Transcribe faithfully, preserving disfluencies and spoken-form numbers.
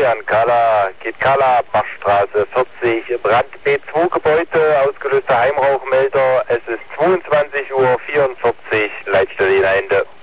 Florian, Kala, geht Kala, Bachstraße vierzig, Brand B zwei Gebäude, ausgelöster Heimrauchmelder, es ist zweiundzwanzig Uhr vierundvierzig, Leitstelle Ende.